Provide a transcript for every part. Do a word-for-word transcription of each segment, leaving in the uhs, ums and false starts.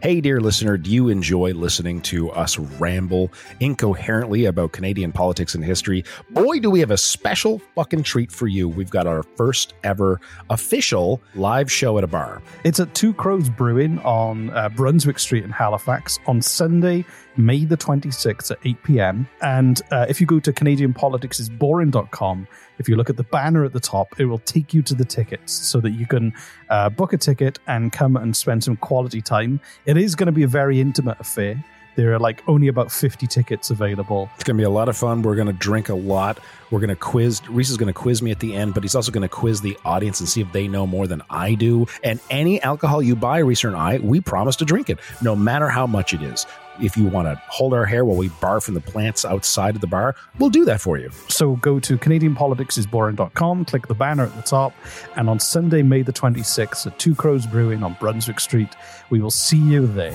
Hey, dear listener, do you enjoy listening to us ramble incoherently about Canadian politics and history? Boy, do we have a special fucking treat for you. We've got our first ever official live show at a bar. It's at Two Crows Brewing on uh, Brunswick Street in Halifax on Sunday, May the twenty-sixth at eight p.m. And uh, if you go to Canadian Politics is Boring dot com, if you look at the banner at the top, it will take you to the tickets so that you can uh, book a ticket and come and spend some quality time. It is going to be a very intimate affair. There are like only about fifty tickets available. It's going to be a lot of fun. We're going to drink a lot. We're going to quiz. Reese is going to quiz me at the end, but he's also going to quiz the audience and see if they know more than I do. And any alcohol you buy, Reese and I, we promise to drink it, no matter how much it is. If you want to hold our hair while we barf from the plants outside of the bar, we'll do that for you. So go to Canadian Politics is Boring dot com, click the banner at the top, and on Sunday, May the twenty-sixth at Two Crows Brewing on Brunswick Street, we will see you there.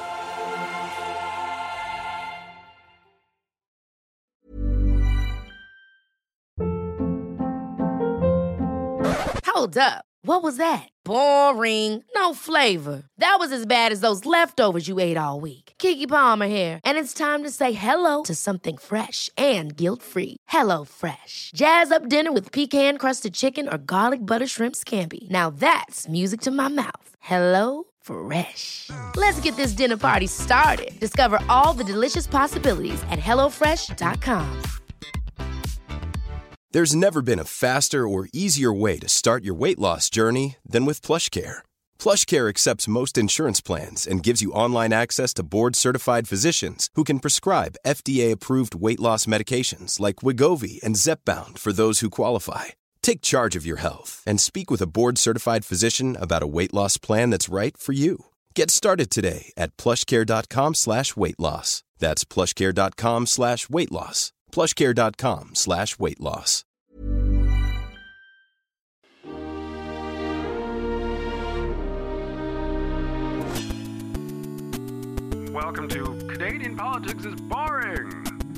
Hold up. What was that? Boring. No flavor. That was as bad as those leftovers you ate all week. Keke Palmer here, and it's time to say hello to something fresh and guilt-free. Hello Fresh. Jazz up dinner with pecan-crusted chicken or garlic butter shrimp scampi. Now that's music to my mouth. Hello Fresh. Let's get this dinner party started. Discover all the delicious possibilities at hello fresh dot com. There's never been a faster or easier way to start your weight loss journey than with PlushCare. PlushCare accepts most insurance plans and gives you online access to board-certified physicians who can prescribe F D A-approved weight loss medications like Wegovy and Zepbound for those who qualify. Take charge of your health and speak with a board-certified physician about a weight loss plan that's right for you. Get started today at plushcare.com slash weight loss. That's plushcare.com slash weight loss. plushcare.com slash weight loss. Welcome to Canadian Politics is Boring.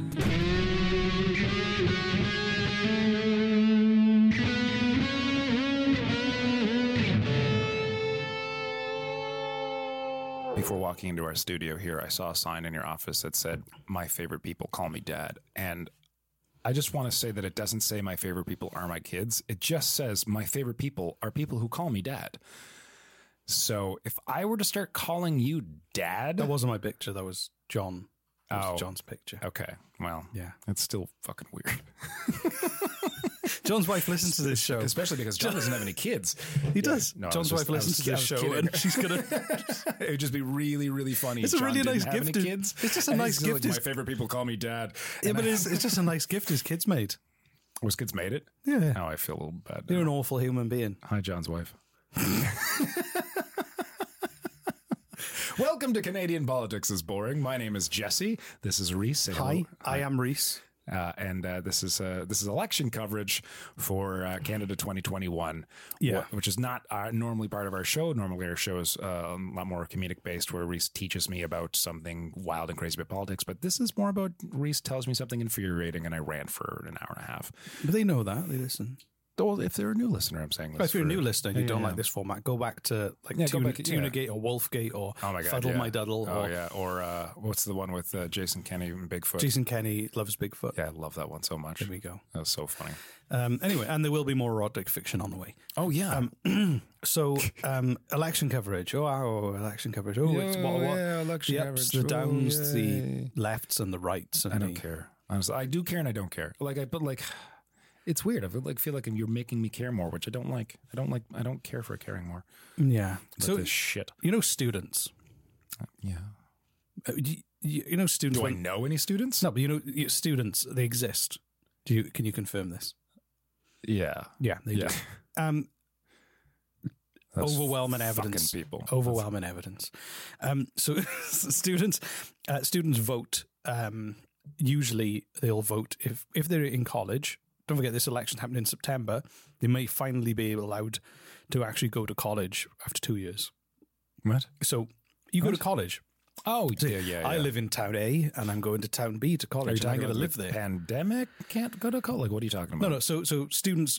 Before walking into our studio here, I saw a sign in your office that said, "My favorite people call me dad." And I just want to say that it doesn't say my favorite people are my kids. It just says my favorite people are people who call me dad. So if I were to start calling you dad... That wasn't my picture. That was John. That was Oh. John's picture. Okay, well, Yeah. it's still fucking weird. John's wife listens to this show. Especially because John doesn't have any kids. He does. No, I John's was just- wife I was- listens to I this was show, kidding. and she's gonna. It would just be really, really funny. It's if a John really didn't nice have gift. any to- kids. It's just a And nice he's gift. Like, his- my favorite people call me dad. yeah, And but I- it's, it's just a nice gift his kids made. Was kids made it? Yeah. Oh, I feel a little bad. You're an now. awful human being. Hi, John's wife. Welcome to Canadian Politics is Boring. My name is Jesse. This is Reese. Say Hi, hello. I am Reese. Uh, and uh, this is uh, this is election coverage for uh, Canada twenty twenty-one. Yeah. wh- which is not uh, normally part of our show. Normally, our show is uh, a lot more comedic based, where Reese teaches me about something wild and crazy about politics. But this is more about Reese tells me something infuriating, and I rant for an hour and a half. But they know that. They listen. Well, if they're a new listener, I'm saying this. But if you're a for- new listener and you Yeah, don't yeah. like this format, go back to like Yeah, go Tuna, back- yeah. Tunagate or Wolfgate or Oh my god! Fuddle yeah. My Duddle Oh or yeah, or uh, what's the one with uh, Jason Kenney and Bigfoot? Jason Kenney Loves Bigfoot. Yeah, I love that one so much. There we go. That was so funny. Um, anyway, and there will be more erotic fiction on the way. Oh yeah. Um, so, um, election coverage. Oh, wow, election coverage. Oh, it's what, what? yeah, election the ups, coverage. the Oh, downs, yay. the lefts and the rights. And I don't the, care. Honestly, I do care and I don't care. Like I, but like, it's weird. I feel like feel like you're making me care more, which I don't like. I don't like. I don't care for caring more. Yeah. About So this shit. you know, students. Yeah. Uh, You, you, you know, students. Do I when- know any students? No, but you know, you- students. They exist. Do you? Can you confirm this? Yeah. Yeah, they Yeah. do. Um, Those overwhelming fucking evidence. people. Overwhelming evidence. Um, so students, uh, students vote. Um, usually, they'll vote if if they're in college. Don't forget, this election happened in September. They may finally be allowed to actually go to college after two years. What? So you go What? to college. Oh, yeah, yeah. I yeah. live in town A, and I'm going to town B to Are you college, and I'm talking going to about live the there. Pandemic can't go to college. Like, what are you talking about? No, no. So, so students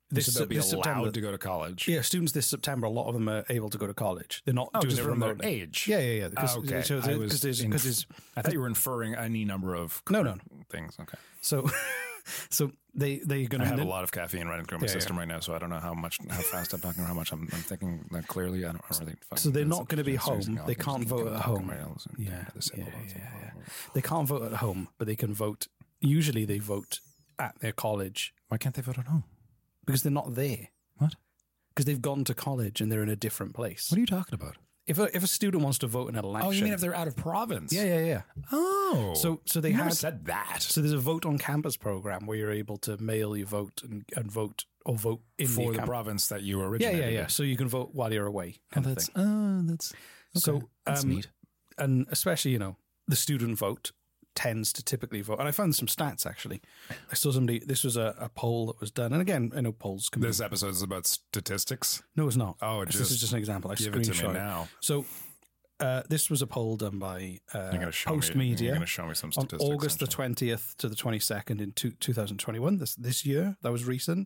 this, So they'll be this allowed September, to go to college. yeah, students this September, a lot of them are able to go to college. They're not Oh, doing just it from their remotely. age. Yeah, yeah, yeah. Because, Ah, okay. So, I, was because there's, inf- because there's, I thought you were inferring any number of No, no, things. Okay. so, so they they're going I to have a lot of caffeine running through my Yeah, system right now, so I don't know how much, how fast I'm talking, or how much I'm, I'm thinking that clearly. I don't really. Fucking, So they're it's- not going to be it's seriously, home. I'll They just can't keep vote going at talking home. right now, so- Yeah, this- yeah, yeah, yeah. They can't vote at home, but they can vote. Usually, they vote at their college Why can't they vote at home? because they're not there. What? Because they've gone to college and they're in a different place. What are you talking about? If a, if a student wants to vote in an election, Oh, you mean if they're out of province? yeah, yeah, yeah. Oh, So so they you never had said that. so there's a vote on campus program where you're able to mail your vote and, and vote or vote in For the camp- province that you Yeah, originated. yeah, yeah. in. So you can vote while you're away. Oh, Kind of that's thing. oh, that's So that's um, neat. and especially, you know, the student vote tends to typically vote. And I found some stats actually. I saw somebody. This was a, a poll that was done, and again, I know polls can. This be, episode is about statistics. no, it's not. Oh, this just is just an example. I give it to me screenshot now. So. Uh, this was a poll done by uh, You're gonna show Post me- Media. you're gonna show me some on statistics, August the aren't you? twentieth to the twenty-second in two, 2021. This this year, that was recent.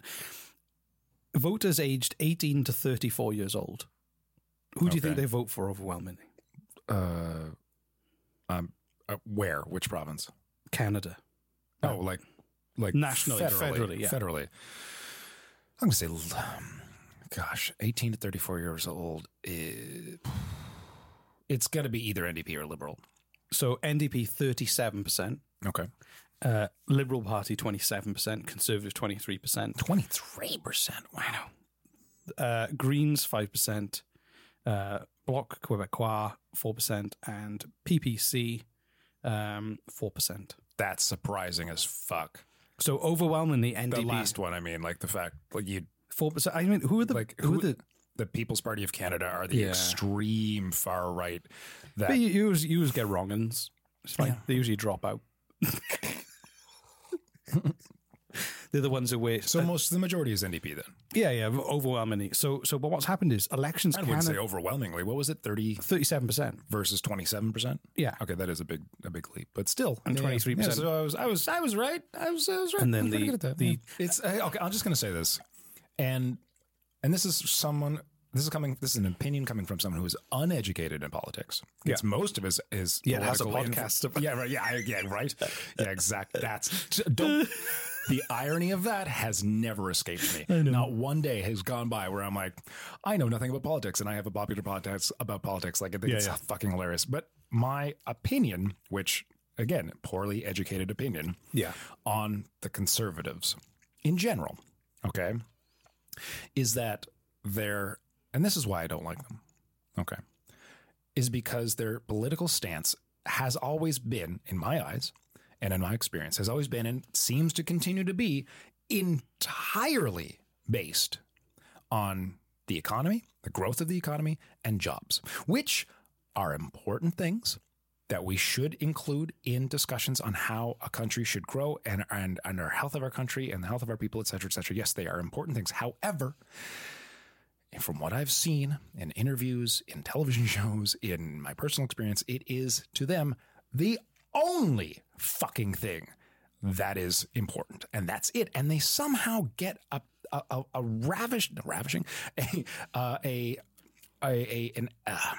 Voters aged eighteen to thirty-four years old. Who do you think Okay. they vote for overwhelmingly? Uh, um, uh, where? Which province? Canada. Oh, like, like Nationally, federally, federally, yeah. federally. I'm gonna say, um, gosh, eighteen to thirty-four years old. Is, it's gonna be either N D P or Liberal. So N D P thirty-seven percent, Okay, uh, Liberal Party twenty-seven percent, Conservative twenty-three percent, twenty-three percent. Wow. uh, Greens five percent, uh, Bloc Québécois four percent, and P P C um, four percent. That's surprising as fuck. So overwhelmingly N D The P last one, I mean, like the fact, like you, four percent. I mean, who are the like who, who, are the? the People's Party of Canada are the Yeah. extreme far right. That But you, you, always, you always get wrong-uns. It's fine. Yeah. They usually drop out. They're the ones who wait. so most the majority is N D P then. yeah, yeah, overwhelmingly. So, so, but what's happened is elections I wouldn't say Canada overwhelmingly. What was it? thirty thirty-seven percent. versus twenty-seven percent. Yeah. Okay, that is a big a big leap, but still, And yeah, twenty-three percent. yeah, so I was I was I was right. I was I was right. And then I'm pretty the- good at that. the- Yeah. it's uh, okay. I'm just gonna say this, and and this is someone. This is coming. This is an opinion coming from someone who is uneducated in politics. It's Yeah. most of his is Yeah, it has a political podcast inf- about- yeah, right. Yeah, I- yeah, right. Yeah, exactly. That's don't. The irony of that has never escaped me. Not one day has gone by where I'm like, I know nothing about politics, and I have a popular podcast about politics. Like I think Yeah, it's yeah. fucking hilarious. But my opinion, which again, poorly educated opinion, Yeah. on the conservatives in general, okay, is that they're, and this is why I don't like them, okay, is because their political stance has always been, in my eyes and in my experience, has always been and seems to continue to be entirely based on the economy, the growth of the economy, and jobs, which are important things that we should include in discussions on how a country should grow and, and, and our health of our country and the health of our people, et cetera, et cetera. Yes, they are important things. However, from what I've seen in interviews, in television shows, in my personal experience, it is to them the only fucking thing that is important. And that's it. And they somehow get a, a, a, a ravish, ravishing, a, uh, a, a, a, an, uh,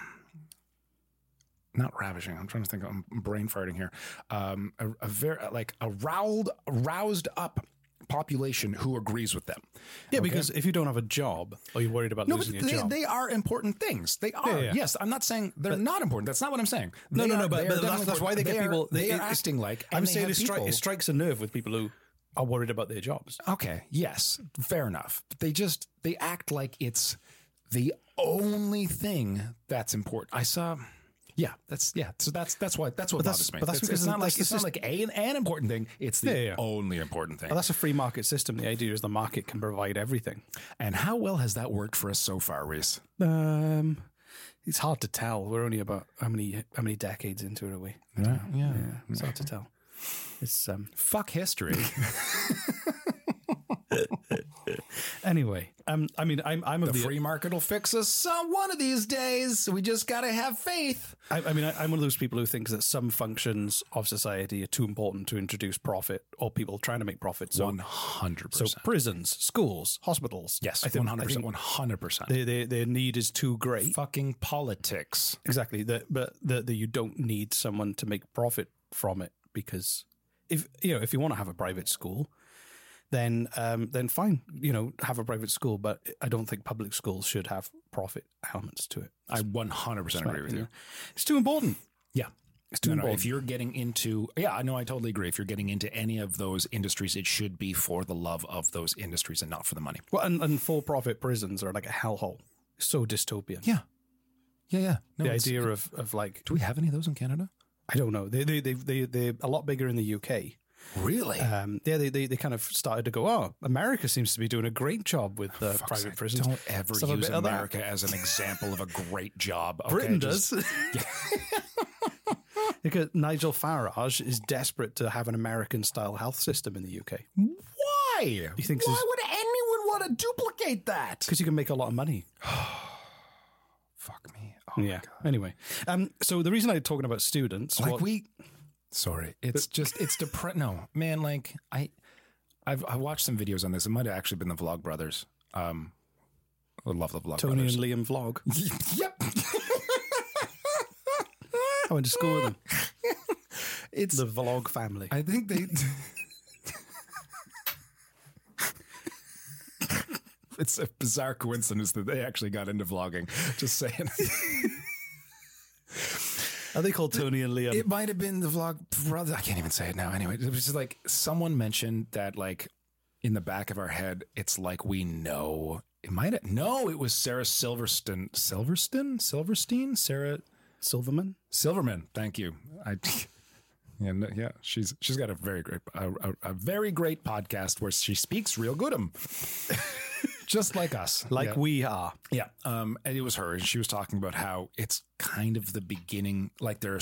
not ravishing. I'm trying to think. I'm brain farting here. Um, a, a very like a riled, roused up population who agrees with them. Yeah, Okay? because if you don't have a job or you're worried about no, but losing your they, job. they are important things. They are. Yeah, yeah. Yes, I'm not saying they're not important. That's not what I'm saying. no, They no, are- no, but, they are but that's, definitely that's why they important. get people. They, are it's- acting like. I'm and they saying have it, stri- people- it strikes a nerve with people who are worried about their jobs. Okay, yes, fair enough. But they just they act like it's the only thing that's important. I saw. Yeah, that's yeah. So that's that's why that's what But that's- bothers me. but that's it's, because it's not like, like it's it's, not just- like a, an important thing. It's the Yeah, yeah. only important thing. But that's a free market system. The idea is the market can provide everything. And how well has that worked for us so far, Reese? Um, it's hard to tell. We're only about how many how many decades into it are we? Yeah, yeah. Yeah, it's hard to tell. It's um, Fuck history. Anyway, um, I mean, I'm I'm of The the, free market will fix us uh, one of these days. We just got to have faith. I, I mean, I, I'm one of those people who thinks that some functions of society are too important to introduce profit or people trying to make profit. So, one hundred so percent. prisons, schools, hospitals. Yes, I think, one hundred I percent. think one hundred percent. Their, their, their need is too great. Fucking politics. Exactly. That, but that you don't need someone to make profit from it, because if you know if you want to have a private school, then um, then fine, you know, have a private school. But I don't think public schools should have profit elements to it. I one hundred percent agree with you. It's too important. Yeah. It's too No, no, important. if you're getting into, yeah, I know, I totally agree. If you're getting into any of those industries, it should be for the love of those industries and not for the money. Well, and, and for-profit prisons are like a hellhole. So dystopian. Yeah. Yeah, yeah. No, the it's- idea of, of like, Do we have any of those in Canada? I don't know. They they they they they're a lot bigger in the U K. Really? Um, yeah, they, they they kind of started to go, oh, America seems to be doing a great job with uh, Fuck's private sake, prisons. Don't ever Let's have a use bit of that. America as an example of a great job. Okay? Britain Just- does. Because Nigel Farage is desperate to have an American-style health system in the U K. Why? He thinks Why it's- would anyone want to duplicate that? Because you can make a lot of money. Fuck me. Oh Yeah. Anyway, um, so the reason I'm talking about students, Like what- we, sorry, it's just it's depressing. No, man, like I, I've I watched some videos on this. It might have actually been the Vlog Brothers. Um, I love the Vlog Tony Brothers. and Liam vlog. Yep, I went to school with them. it's. The vlog family. I think they. It's a bizarre coincidence that they actually got into vlogging. Just saying. Are they called Tony and Liam? It might have been the Vlog Brothers. I can't even say it now. Anyway, it was just like someone mentioned that, like, in the back of our head, it's like we know. It might have. No, it was Sarah Silverstein. Silverstein? Silverstein? Sarah Silverman? Silverman. Thank you. I. Yeah, no, yeah, she's she's got a very great a, a, a very great podcast where she speaks real good'em, just like us, Like yeah. we are. Yeah, um, and it was her, and she was talking about how it's kind of the beginning. Like there are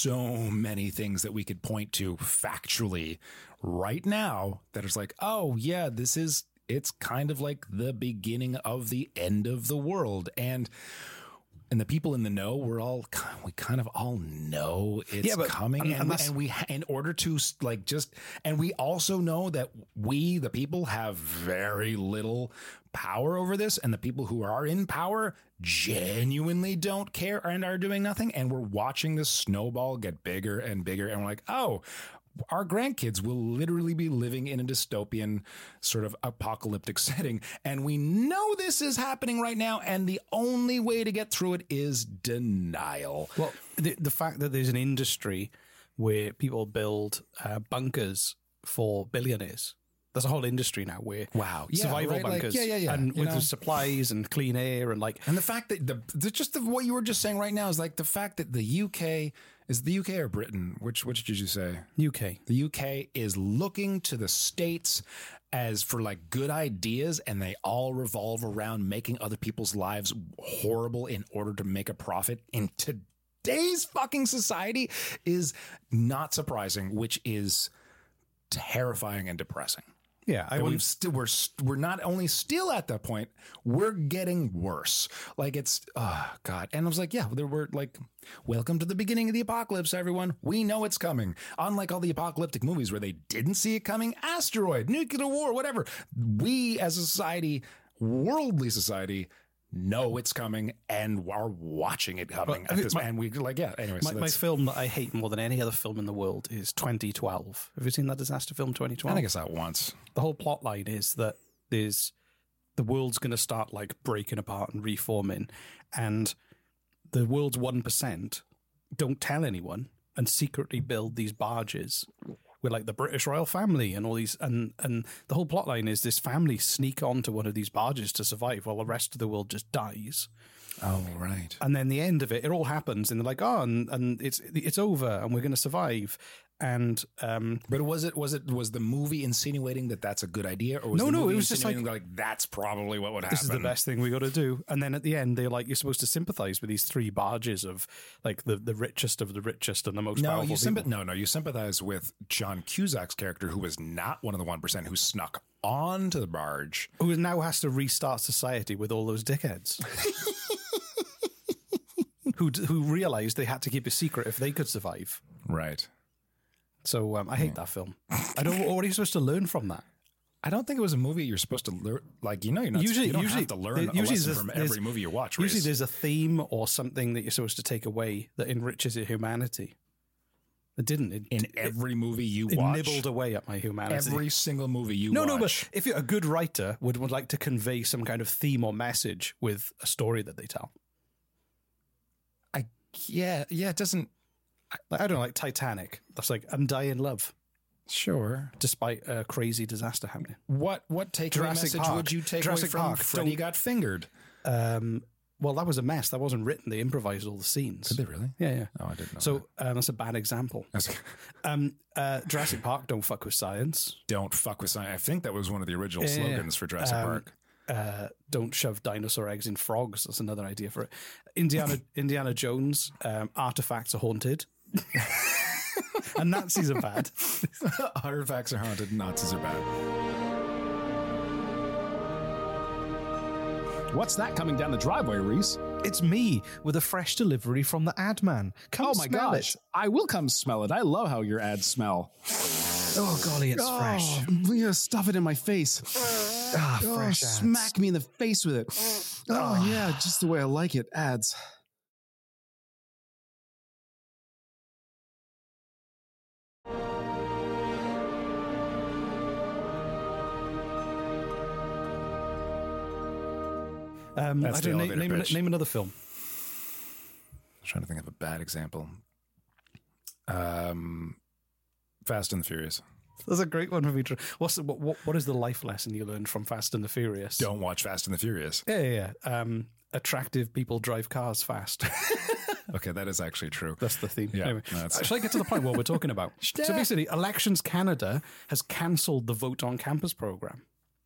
so many things that we could point to factually right now that is like, oh yeah, this is. It's kind of like the beginning of the end of the world, and. And the people in the know, we're all, we kind of all know it's Yeah, but- coming. and- And, and we, that's- and we, in order to like just, and we also know that we, the people, have very little power over this. And the people who are in power genuinely don't care and are doing nothing. And we're watching this snowball get bigger and bigger. And we're like, oh, our grandkids will literally be living in a dystopian sort of apocalyptic setting. And we know this is happening right now. And the only way to get through it is denial. Well, the, the fact that there's an industry where people build uh, bunkers for billionaires. There's a whole industry now where Wow. Yeah, survival right, like, bunkers, yeah, yeah, yeah, and you with know. the supplies and clean air and like And the fact that the, the just the, what you were just saying right now is like the fact that the U K is the U K or Britain. Which which did you say? U K. The U K is looking to the States as for like good ideas, and they all revolve around making other people's lives horrible in order to make a profit in today's fucking society is not surprising, which is terrifying and depressing. Yeah, I And want we've st- we're st- we're not only still at that point, we're getting worse. Like it's oh god. And I was like, yeah, there were like, welcome to the beginning of the apocalypse, everyone. We know it's coming. Unlike all the apocalyptic movies where they didn't see it coming, asteroid, nuclear war, whatever. We as a society, worldly society, know it's coming and are watching it coming Well, I at mean, this my- and we like yeah. Anyway, my, so my that's, film that I hate more than any other film in the world is twenty twelve. Have you seen that disaster film twenty I twelve? think I saw it once. The whole plot line is that there's the world's going to start like breaking apart and reforming, and the world's one percent don't tell anyone and secretly build these barges with like the British royal family and all these, and and the whole plot line is this family sneak onto one of these barges to survive while the rest of the world just dies. Oh right. And then the end of it, it all happens, and they're like, oh, and, and it's it's over, and we're going to survive. And um, But was it was it was the movie insinuating that that's a good idea, or was No, the no, movie it was just insinuating like, that's probably what would happen? this is the best thing we got to do. And then at the end, they're like, you're supposed to sympathize with these three barges of like the, the richest of the richest and the most No, powerful you people. sympa- no, no, you sympathize with John Cusack's character, who was not one of the one percent who snuck onto the barge. Who now has to restart society with all those dickheads. who who realized they had to keep a secret if they could survive. Right. So um, I hate that film. I don't. What are you supposed to learn from that? I don't think it was a movie you're supposed to learn. Like, you know, you're not, Usually- you don't usually- have to learn there- a usually lesson there's- from there's- every movie you watch. Usually Reese. there's a theme or something that you're supposed to take away that enriches your humanity. It didn't. It, In it, every movie you it watch. nibbled away at my humanity. Every single movie you no, watch. no, but if you're a good writer, would, would like to convey some kind of theme or message with a story that they tell. I, yeah, yeah, it doesn't. Like, I don't know, like Titanic. That's like, I'm dying in love, Sure. despite a crazy disaster happening. What what takeaway Jurassic message Park. would you take Jurassic away from Park. Freddy Don't- Got Fingered? Um, well, that was a mess. That wasn't written. They improvised all the scenes. Did they really? Yeah, yeah. Oh, I didn't know So um, that's a bad example. that. Um, uh, Jurassic Park, don't fuck with science. Don't fuck with science. I think that was one of the original Yeah, yeah, slogans yeah. for Jurassic Um, Park. Uh, don't shove dinosaur eggs in frogs. That's another idea for it. Indiana Indiana Jones, um, artifacts are haunted. And Nazis are bad. Artifacts are haunted, Nazis are bad. What's that coming down the driveway, Reese? It's me with a fresh delivery from the ad man. Come Oh my smell gosh. it. I will come smell it. I love how your ads smell. Oh, golly, it's fresh. Oh, yeah, stuff it in my face. Ah, Oh, fresh ads. smack me in the face with it. Oh, yeah, just the way I like it. Ads. Um, That's I the don't name, elevator name, pitch. name another film. I'm trying to think of a bad example. Um, Fast and the Furious. That's a great one for me. To, what's the, what, what what is the life lesson you learned from Fast and the Furious? Don't watch Fast and the Furious. Yeah, yeah, yeah. Um, attractive people drive cars fast. Okay, that is actually true. That's the theme. Yeah, Anyway, no, that's- shall I get to the point what we're talking about? So basically, Elections Canada has cancelled the Vote on Campus program.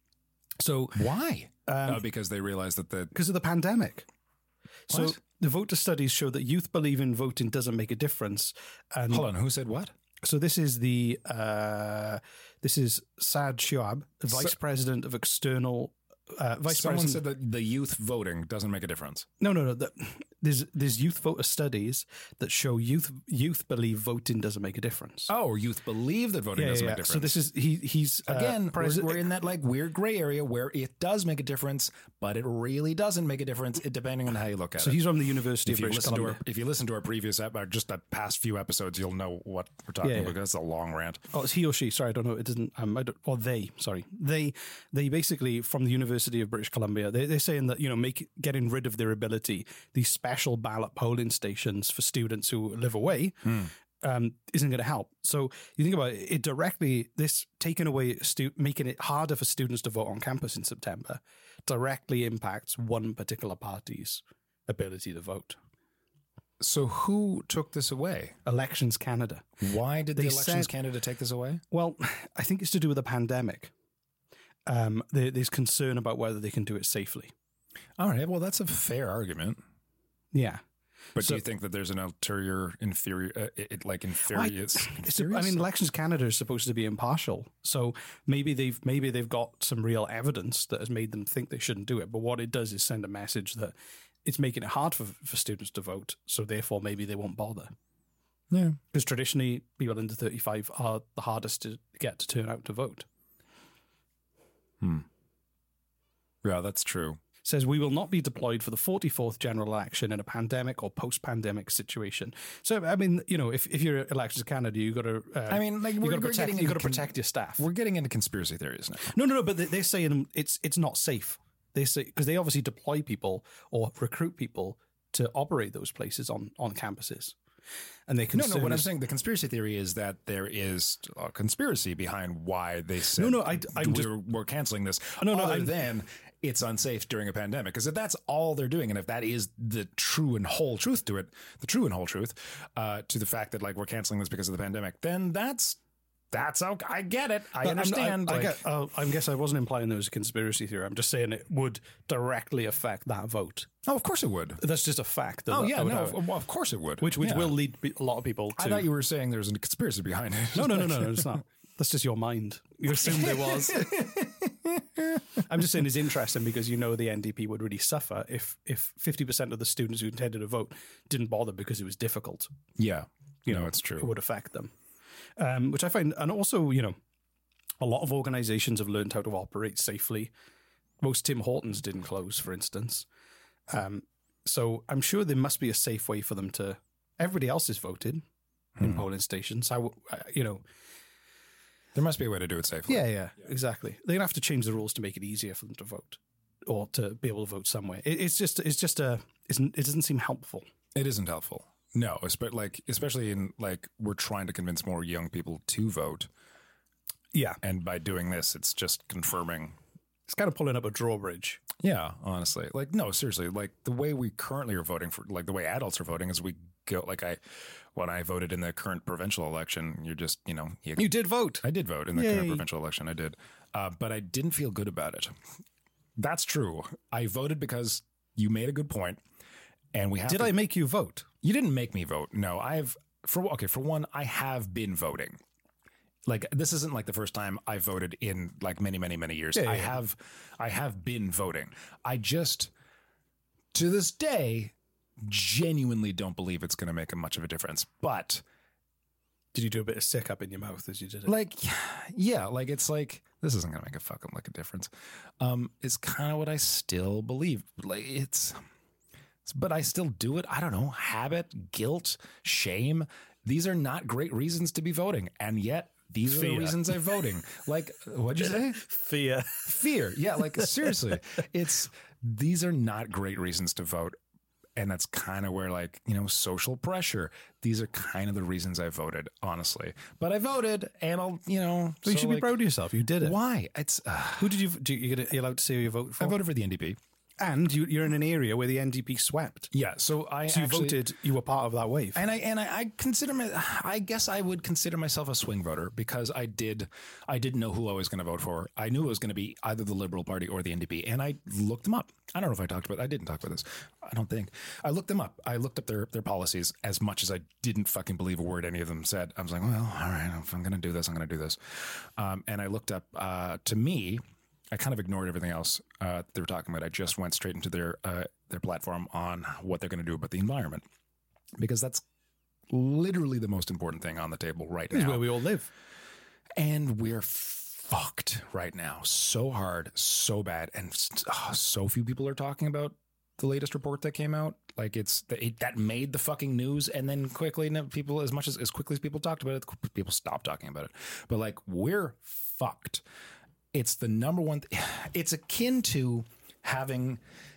So Why? oh, because they realized that the because of the pandemic. So What? the voter studies show that youth believe in voting doesn't make a difference. And hold on, who said what? so this is the uh, this is Saad Shoaib, the vice So- president of external uh, vice Someone president. said that the youth voting doesn't make a difference. No, no, no. The, there's there's youth voter studies that show youth youth believe voting doesn't make a difference. Oh, or youth believe that voting Yeah, doesn't yeah, make a yeah. difference. So this is he he's uh, Again, we're, president- we're in that like weird gray area where it does make a difference, but it really doesn't make a difference it, depending on how you look at So it. he's from the University if of you British listen to Columbia. our if you listen to our previous ep- or just the past few episodes, you'll know what we're talking Yeah, yeah. about because it's a long rant. Oh, it's he or she. Sorry, I don't know. It doesn't. Um, I don't, or they. Sorry, they. They basically from the University of British Columbia. They, they're saying that you know, make getting rid of their ability, these special ballot polling stations for students who live away, um, isn't going to help. So you think about it, it directly. This taking away, stu- making it harder for students to vote on campus in September, directly impacts one particular party's ability to vote. So who took this away? Elections Canada. Why did the They Elections said- Canada take this away? Well, I think it's to do with the pandemic. Um, there, there's concern about whether they can do it safely. All right, well that's a fair argument. Yeah. But So- do you think that there's an ulterior, inferior, uh, it, like inferior? It's a- I mean, Elections Canada is supposed to be impartial, so maybe they've maybe they've got some real evidence that has made them think they shouldn't do it. But what it does is send a message that it's making it hard for for students to vote, so therefore maybe they won't bother. yeah. Because traditionally, people under thirty-five are the hardest to get to turn out to vote. Yeah, that's true. Says we will not be deployed for the forty-fourth general election in a pandemic or post-pandemic situation. So, I mean, you know, if, if you're Elections Canada, you got to. Uh, I mean, like, you we're- got to we're protect. getting You got to into con- protect your staff. We're getting into conspiracy theories now. No, no, no. But they- they're saying it's it's not safe. They say because they obviously deploy people or recruit people to operate those places on on campuses, and they No, no. What I'm saying, the conspiracy theory is that there is a conspiracy behind why they said No, no, I- I'm we're, just- we're canceling this. No, no, other I'm- than it's unsafe during a pandemic. Because if that's all they're doing, and if that is the true and whole truth to it, the true and whole truth uh, to the fact that like we're canceling this because of the pandemic, then that's that's okay. I get it. I But I'm- understand. I, I, like- get, uh, I guess I wasn't implying there was a conspiracy theory. I'm just saying it would directly affect that vote. oh, of course it would. That's just a fact. That Oh that yeah, would no, have- of, well, of course it would. which which Yeah. will lead pe- a lot of people to. I thought you were saying there's a conspiracy behind it. no, no, no, no, no, it's not. That's just your mind. You assumed there was. I'm just saying it's interesting because you know the N D P would really suffer if if fifty percent of the students who intended to vote didn't bother because it was difficult. Yeah, You no, know, it's true. It would affect them. Um, which I find, and also, you know, a lot of organizations have learned how to operate safely. Most Tim Hortons didn't close, for instance. Um, so I'm sure there must be a safe way for them to. Everybody else is voted in Hmm. polling stations. I, w- I- you know, There must be a way to do it safely. yeah, yeah, exactly. They're gonna have to change the rules to make it easier for them to vote or to be able to vote somewhere. It, it's just, it's just a, it's, it doesn't seem helpful. It isn't helpful. No, espe- like especially in like we're trying to convince more young people to vote, Yeah, and by doing this, it's just confirming. it's kind of pulling up a drawbridge. Yeah, honestly, like no, seriously, like the way we currently are voting for, like the way adults are voting is we go like I, when I voted in the current provincial election, you're just you know you, You did vote. I did vote in the Yay. current provincial election. I did, uh, but I didn't feel good about it. That's true. I voted because you made a good point, and we have. Did to, I make you vote? You didn't make me vote. No, I've for okay. For one, I have been voting. Like this isn't like the first time I voted in like many, many, many years. Yeah, yeah, I yeah. have, I have been voting. I just, to this day, genuinely don't believe it's going to make a much of a difference. But Did you do a bit of sick up in your mouth as you did it? like, yeah, like it's like this isn't going to make a fucking like a difference. Um, is kind of what I still believe. Like it's. But I still do it. I don't know. Habit, guilt, shame. These are not great reasons to be voting. And yet, these are Fear. the reasons I'm voting. Like, what'd you say? Fear. Fear. Yeah, like, seriously. It's, these are not great reasons to vote. And that's kind of where, like, you know, social pressure. These are kind of the reasons I voted, honestly. But I voted, and I'll, you know. So you so, should be like, proud of yourself. You did it. Why? It's, uh, Who did you? Do you get? Are you allowed to say who you voted for? I voted for the N D P. and you, you're in an area where the N D P swept. Yeah, so I So you actually, voted. You were part of that wave. And I and I, I consider my I guess I would consider myself a swing voter because I did I didn't know who I was going to vote for. I knew it was going to be either the Liberal Party or the N D P, and I looked them up. I don't know if I talked about I didn't talk about this. I don't think. I looked them up. I looked up their their policies as much as I didn't fucking believe a word any of them said. I was like, well, all right, if I'm going to do this, I'm going to do this. Um, and I looked up uh, to me I kind of ignored everything else uh, they were talking about. I just went straight into their uh, their platform on what they're going to do about the environment, because that's literally the most important thing on the table right This is now. where we all live. And we're fucked right now, so hard, so bad, and oh, so few people are talking about the latest report that came out. Like it's it, that made the fucking news, and then quickly, people as much as as quickly as people talked about it, people stopped talking about it. But like we're fucked. It's the number one. Th- it's akin to having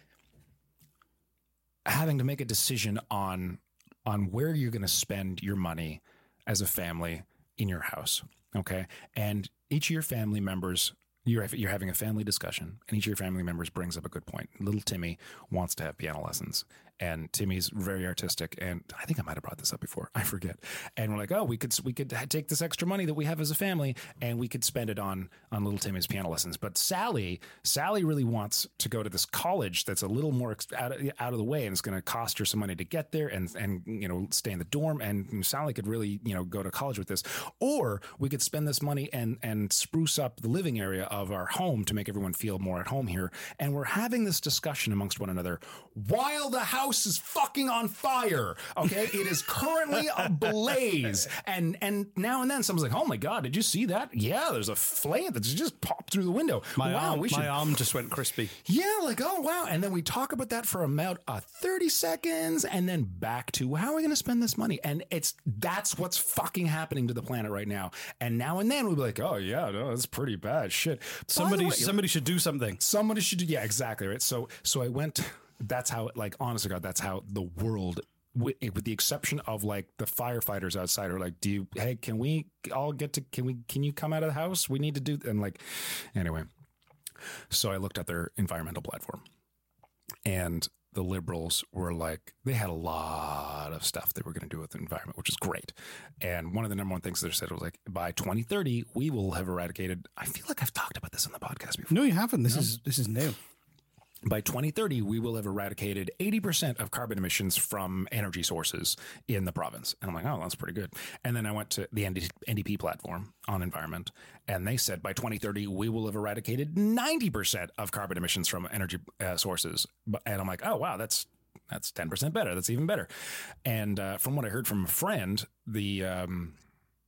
having to make a decision on on where you're going to spend your money as a family in your house. Okay, and each of your family members, you're you're having a family discussion, and each of your family members brings up a good point. Little Timmy wants to have piano lessons, and Timmy's very artistic, and I think I might have brought this up before. I forget. And we're like, oh, we could we could take this extra money that we have as a family, and we could spend it on on little Timmy's piano lessons. But Sally, Sally really wants to go to this college that's a little more ex- out of, out of the way, and it's going to cost her some money to get there, and and you know stay in the dorm. And Sally could really you know go to college with this, or we could spend this money and and spruce up the living area of our home to make everyone feel more at home here. And we're having this discussion amongst one another while the house is fucking on fire. Okay, it is currently ablaze, and and now and then someone's like, "Oh my god, did you see that? Yeah, there's a flame that's just popped through the window. My wow, arm, we should." my arm just went crispy. Yeah, like, oh, wow. And then we talk about that for about uh, thirty seconds and then back to how are we going to spend this money? And it's that's what's fucking happening to the planet right now. And now and then we'll be like, oh, yeah, no, that's pretty bad shit. Somebody, way, somebody should do something. somebody should do. Yeah, exactly. Right. So, so I went, that's how, like, honest to God, that's how the world, with, with the exception of like the firefighters outside are like, do you, hey, can we all get to, can we, can you come out of the house? We need to do, and like, anyway. So I looked at their environmental platform, and the Liberals were like, they had a lot of stuff they were going to do with the environment, which is great. And one of the number one things they said was like, by twenty thirty, we will have eradicated. I feel like I've talked about this on the podcast before. No, you haven't. This is this is new. by twenty thirty, we will have eradicated eighty percent of carbon emissions from energy sources in the province. And I'm like, oh, that's pretty good. And then I went to the N D P platform on environment, and they said by twenty thirty, we will have eradicated ninety percent of carbon emissions from energy uh, sources. And I'm like, oh, wow, that's that's ten percent better. That's even better. And uh, from what I heard from a friend, the um,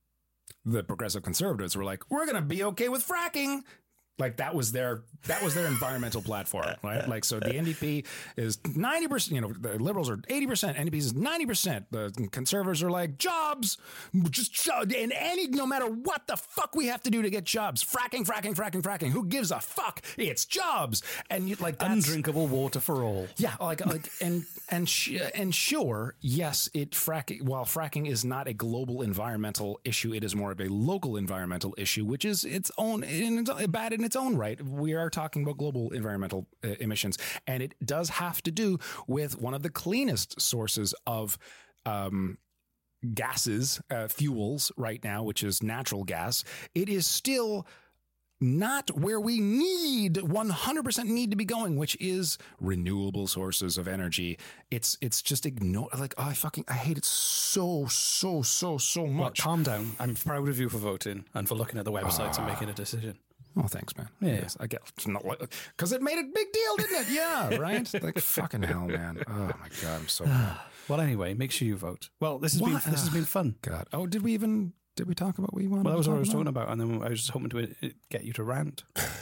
the progressive conservatives were like, we're going to be okay with fracking. Like that was their that was their environmental platform, right? Like so, the N D P is ninety percent. You know, the Liberals are eighty percent. N D P is ninety percent. The Conservatives are like jobs, just and any no matter what the fuck we have to do to get jobs. Fracking, fracking, fracking, fracking. Who gives a fuck? It's jobs, and you like that's, undrinkable water for all. Yeah, like like and and sh- and sure, yes, it fracking. While fracking is not a global environmental issue, it is more of a local environmental issue, which is its own in its, bad in its own right. We are talking about global environmental uh, emissions, and it does have to do with one of the cleanest sources of um, gases, uh, fuels right now, which is natural gas. It is still not where we need one hundred percent need to be going, which is renewable sources of energy. It's it's just ignore like oh, I fucking I hate it so so so so much. Well, calm down. I'm proud of you for voting and for looking at the websites uh, and making a decision. Oh, thanks, man. Yeah, yes, I get because it made a big deal, didn't it? Yeah, right. Like fucking hell, man. Oh my god, I'm so mad. Well, anyway, make sure you vote. Well, this has what? been this has been fun. God. Oh, did we even did we talk about what we wanted? Well, that was to what I was about? talking about, and then I was just hoping to get you to rant,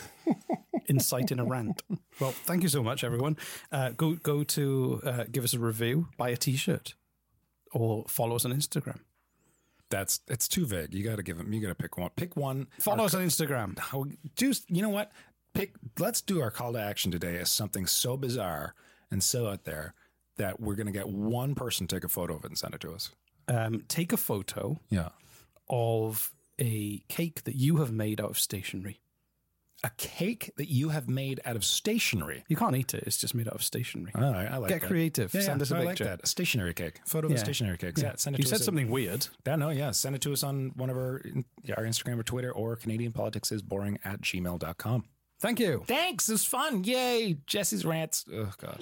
inciting a rant. Well, thank you so much, everyone. Uh, go go to uh, give us a review, buy a T-shirt, or follow us on Instagram. That's it's too vague. You got to give them. You got to pick one. Pick one. Follow our, us on Instagram. How, just you know what? Pick. Let's do our call to action today as something so bizarre and so out there that we're going to get one person to take a photo of it and send it to us. Um, take a photo. Yeah. Of a cake that you have made out of stationery. A cake that you have made out of stationery. You can't eat it. It's just made out of stationery. All right, I like Get that. creative. Yeah, send yeah, us a I picture. like that. A stationery cake. Photo of yeah. a stationery cake. Yeah. Yeah, send it you to said us something at, weird. Yeah, no, yeah. Send it to us on one of our, our Instagram or Twitter or Canadian Politics is boring at gmail dot com. Thank you. Thanks. It was fun. Yay. Jesse's rants. Oh, God.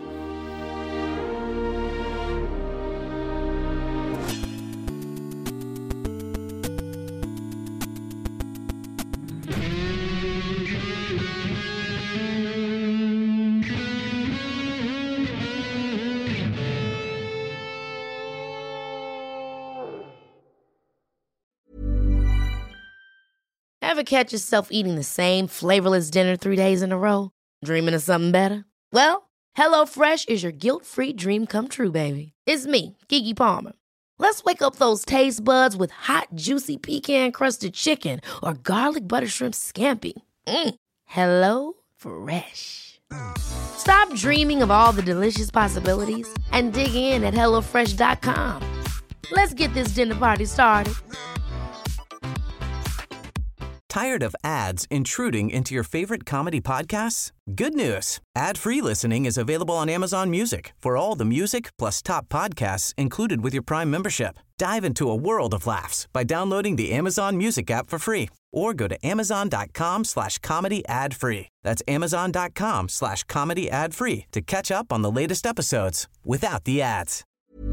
Ever catch yourself eating the same flavorless dinner three days in a row? Dreaming of something better? Well, HelloFresh is your guilt-free dream come true, baby. It's me, Keke Palmer. Let's wake up those taste buds with hot, juicy pecan-crusted chicken or garlic butter shrimp scampi. Mm. Hello Fresh. Stop dreaming of all the delicious possibilities and dig in at hello fresh dot com. Let's get this dinner party started. Tired of ads intruding into your favorite comedy podcasts? Good news. Ad-free listening is available on Amazon Music for all the music plus top podcasts included with your Prime membership. Dive into a world of laughs by downloading the Amazon Music app for free or go to amazon.com slash comedy ad free. That's amazon.com slash comedy ad free to catch up on the latest episodes without the ads.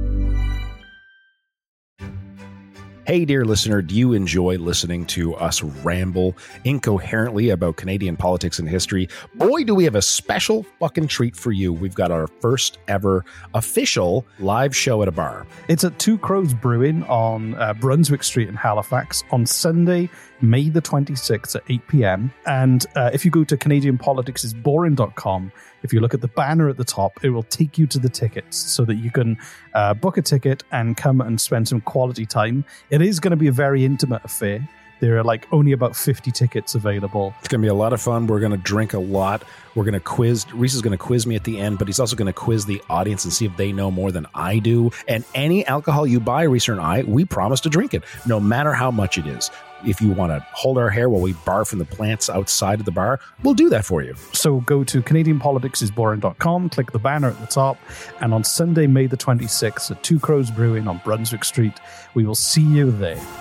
Hey, dear listener, do you enjoy listening to us ramble incoherently about Canadian politics and history? Boy, do we have a special fucking treat for you. We've got our first ever official live show at a bar. It's at Two Crows Brewing on uh, Brunswick Street in Halifax on Sunday, May the twenty-sixth at eight p.m. And uh, if you go to canadian politics is boring dot com, if you look at the banner at the top, it will take you to the tickets so that you can uh, book a ticket and come and spend some quality time. It is going to be a very intimate affair. There are like only about fifty tickets available. It's going to be a lot of fun. We're going to drink a lot. We're going to quiz. Reese is going to quiz me at the end, but he's also going to quiz the audience and see if they know more than I do. And any alcohol you buy, Reese and I, we promise to drink it, no matter how much it is. If you want to hold our hair while we barf in the plants outside of the bar, we'll do that for you. So go to canadian politics is boring dot com, click the banner at the top, and on Sunday, May the twenty-sixth at Two Crows Brewing on Brunswick Street, we will see you there.